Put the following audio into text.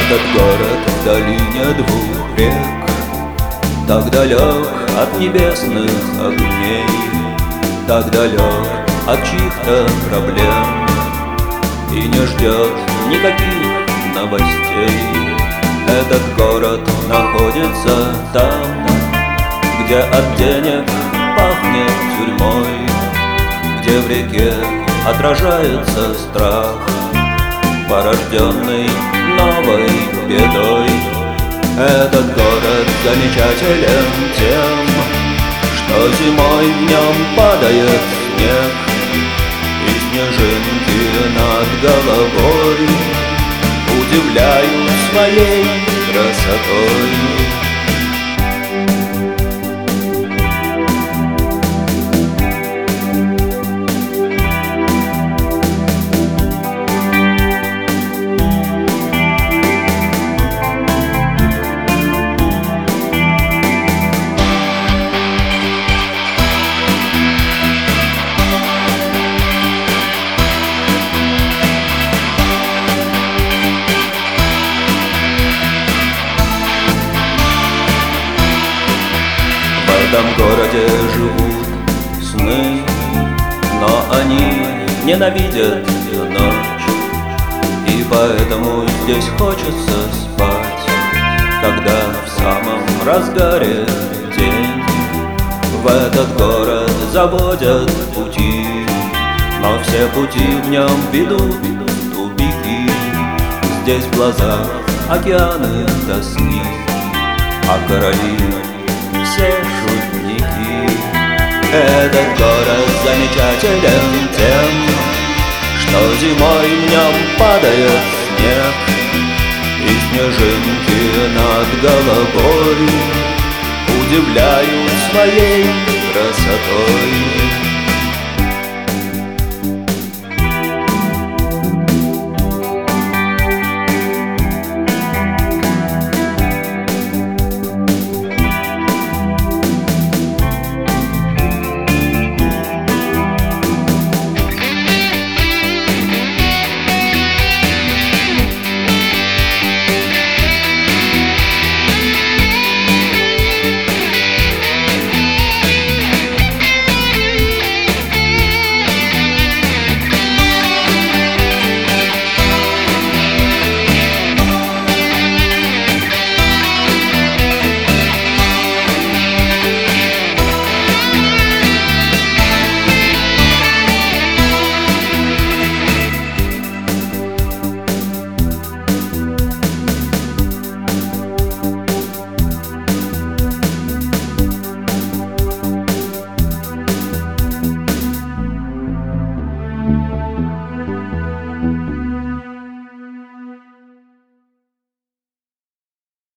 Этот город в долине двух рек, так далек от небесных огней, так далек от чьих-то проблем и не ждет никаких новостей. Этот город находится там, где от денег пахнет тюрьмой, где в реке отражается страх, порожденный новой бедой. Этот город замечателен тем, что зимой в нем падает снег, и снежинки над головой удивляют своей красотой. В этом городе живут сны, но они ненавидят ночь, и поэтому здесь хочется спать, когда в самом разгаре день. В этот город заводят пути, но все пути в нем ведут в тупики. Здесь в глазах океаны тоски, а короли все шутники. Этот город замечателен тем, что зимой в нем падает снег, и снежинки над головой удивляют своей красотой.